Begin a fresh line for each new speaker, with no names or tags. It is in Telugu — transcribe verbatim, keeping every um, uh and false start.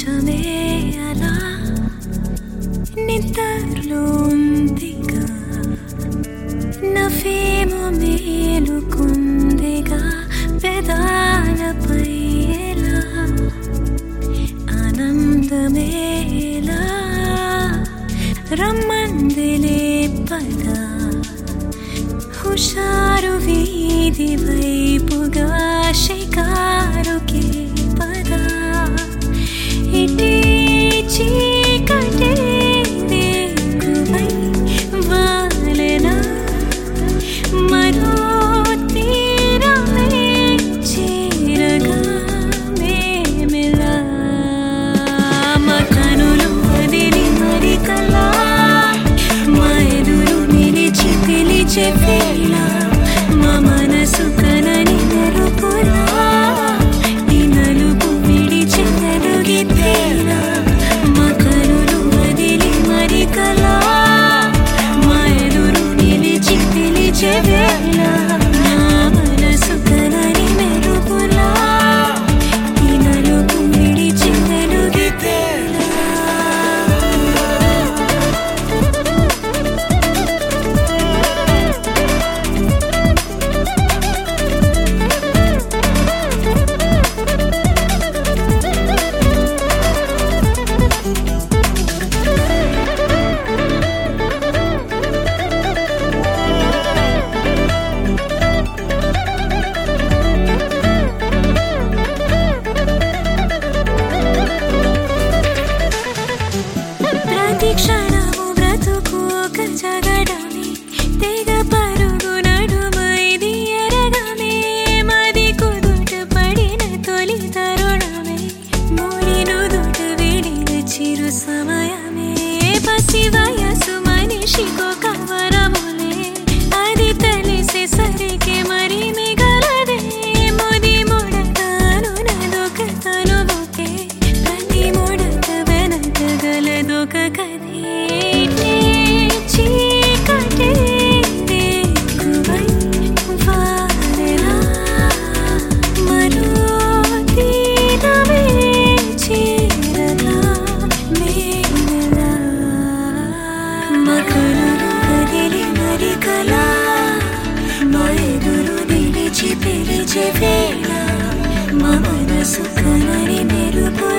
నిజమే అలా నిద్రలో ఉందిగా నవ్వేమో మేలుకుందిగా పెదాలపై ఎలా ఆనందమేలా రమ్మందిలే పద హుషారు వీధి వైపుగా షికారుకే పద ఇటే చీకటే దిక్కువై వాలెనా మరో తీరమే చేరగా మేమిలా మా కనులు వదిలి మరి కలా మా ఎదురు నిలిచి పిలిచే వేళ మా మనసు కనని మెరుపులా ఈ నలుపు విడిచి వెలుగితేలా మా కనులు వదిలి మరి కలా మా ఎదురు నిలిచి పిలిచే వేళ మా మనసు కనని మెరుపులా ఈ నలుపు విడిచి వెలుగితేలా ప్రతి క్షణము బ్రతుకు ఒక జగడమే తెగ పరుగు నడుమైది ఎరగమే మది కుదుట పడిన తొలి తరుణమే మూడి నుదుట విడిన చిరు సమయమే పసి వయసు మనిషికొక వరములే అది తెలిసే సరికి మరి మిగలదే ముది ముడతాను నదొక తనువుకే ప్రతి ముడత వెనక గలదొక కదే చీకటే దిక్కువై వాలెనా మరో తీరమే చేరగా మేమిలా మా కనులు వదిలి మరి కలా మా ఎదురు నిలిచి పిలిచే వేళ మా మనసు కనని మెరుపు